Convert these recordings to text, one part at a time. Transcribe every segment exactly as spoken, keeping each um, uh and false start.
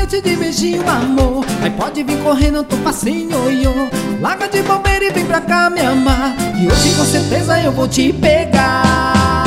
carente de beijinho, amor. Aí pode vir correndo, eu tô facinho, ioiô. Larga de bobeira e vem pra cá me amar, e hoje com certeza eu vou te pegar.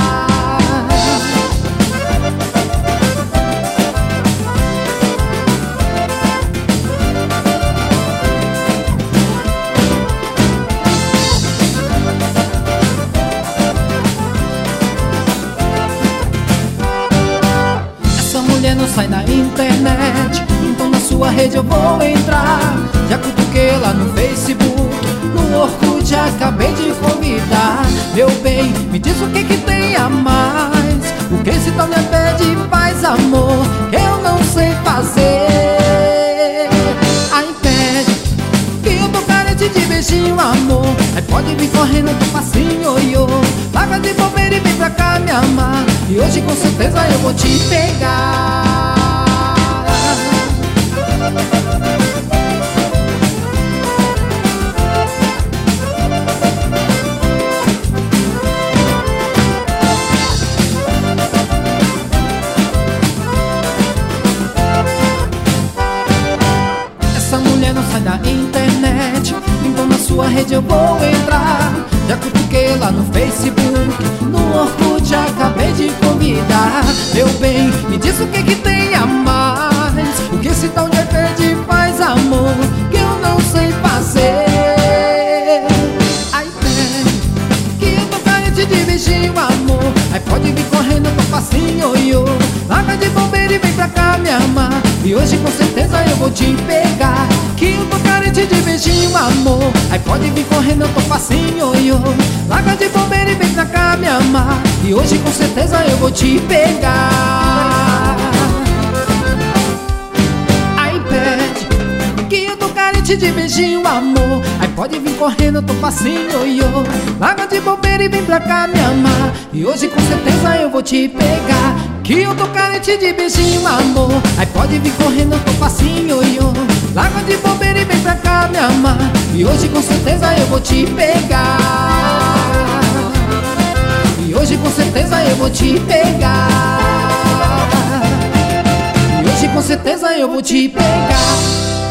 Não sai da internet, então na sua rede eu vou entrar. Já cutuquei lá no Facebook, no Orkut acabei de convidar. Meu bem, me diz o que que tem a mais, o que esse tal me pede faz amor, eu não sei fazer. Aí pede que eu tô carente de beijinho, amor. Aí pode vir correndo, eu tô facinho, ioiô. Larga de bobeira e vem pra cá me amar, e hoje com certeza eu vou te pegar. Essa mulher não sai da internet, então na sua rede eu vou entrar. Já cutuquei lá no Facebook, no Orkut acabei de convidar. Meu bem, me diz o que que tem a mais, o que esse tal de pede faz amor, que eu não sei fazer. Aí tem que eu tô carente de beijinho, amor. Aí pode vir correndo, eu tô facinho, ioiô. Larga de bobeira e vem pra cá me amar, e hoje com certeza eu vou te pegar. Que eu tô carente de beijinho, amor. Aí pode vir correndo, eu tô facinho, ioiô. Larga de bobeira e vem pra cá me amar, e hoje com certeza eu vou te pegar. Aí pede que eu tô carente de beijinho, amor. Aí pode vir correndo, eu tô facinho, ioiô. Larga de bobeira e vem pra cá me amar, e hoje com certeza eu vou te pegar. Que eu tô carente de beijinho, amor. Aí pode vir correndo, eu tô facinho, ioiô. Larga de bobeira e vem pra cá me amar, e hoje com certeza eu vou te pegar. E hoje com certeza eu vou te pegar. E hoje com certeza eu vou te pegar.